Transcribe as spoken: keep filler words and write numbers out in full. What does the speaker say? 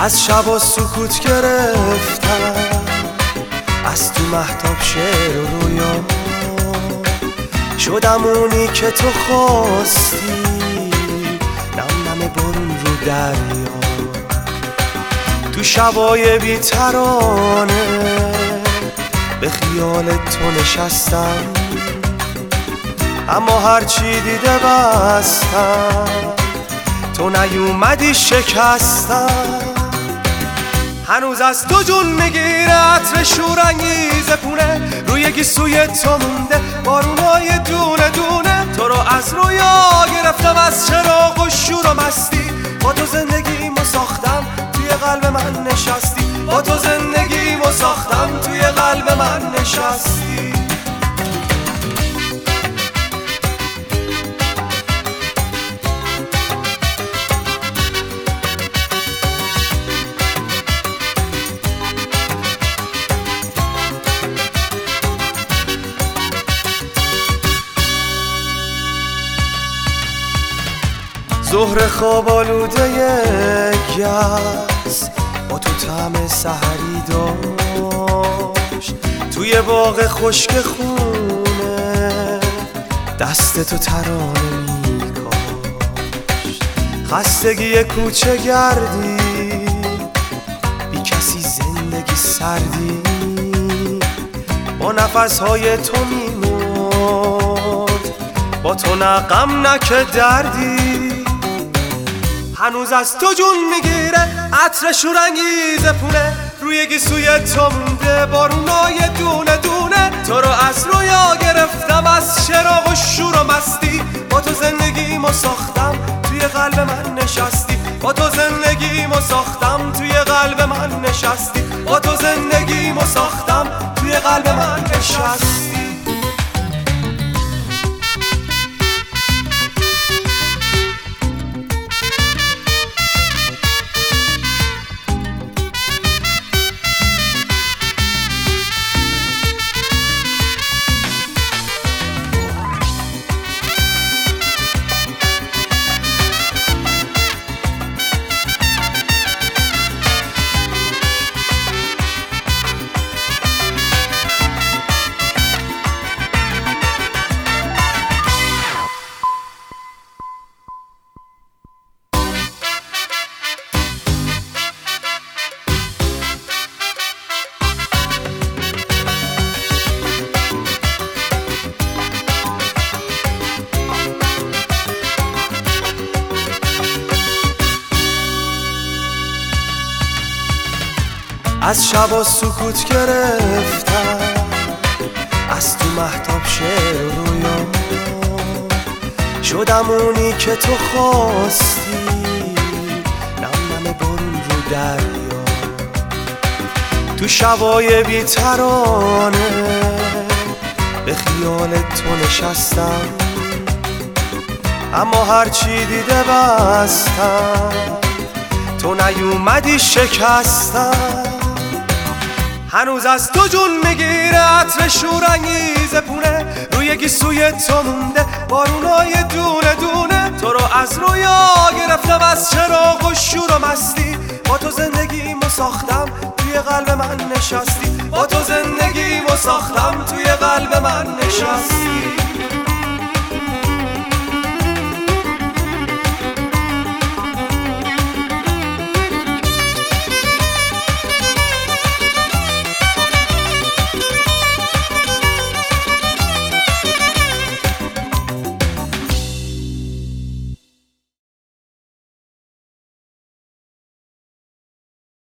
از شب و سکوت گرفتم، از تو مهتاب شعر و رویا شدم اونی که تو خواستی، نم نم بارون رو دریا، تو شبای بی ترانه به خیال تو نشستم، اما هرچی دیده بستم، تو نیومدی شکستم. هنوز از تو جون میگیره عطر شورانگیز پونه، روی گیسوی تو مونده بارونای دونه دونه، تو رو از رویا گرفتم، از چراغ و شور و مستی، با تو زندگیمو ساختم، توی قلب من نشستی، با تو زندگیمو ساختم، توی قلب من نشستی. ظهر خواب آلوده گس با تو طعم سحری داشت، توی باغ خشک خونه دست تو ترانه میکاشت. خستگی کوچه گردی، بی کسی زندگی سردی، با نفسهای تو میمرد، با تو نه غم نه که دردی. هنوز از تو جون میگیره عطر شورانگیز پونه، روی گیسوی تو مونده بارونای دونه دونه، تو رو از رویا گرفتم، از چراغ و شور و مستی، با تو زندگیمو ساختم، توی قلب من نشستی، با تو زندگیمو ساختم، توی قلب من نشستی، با تو زندگیمو ساختم، توی قلب من نشستی. از شب و سکوت گرفتم، از تو مهتاب شعر و رویا شدم اونی که تو خواستی، نم نم بارون رو دریا، تو شبای بی ترانه به خیال تو نشستم، اما هرچی دیده بستم، تو نیومدی شکستم. هنوز از تو جون میگیره عطر شورانگیز پونه، روی گیسوی تو مونده بارونای دونه دونه، تو رو از رویا گرفتم، از چراغ و شور و مستی، با تو زندگیمو ساختم، توی قلب من نشستی، با تو زندگیمو ساختم، توی قلب من نشستی.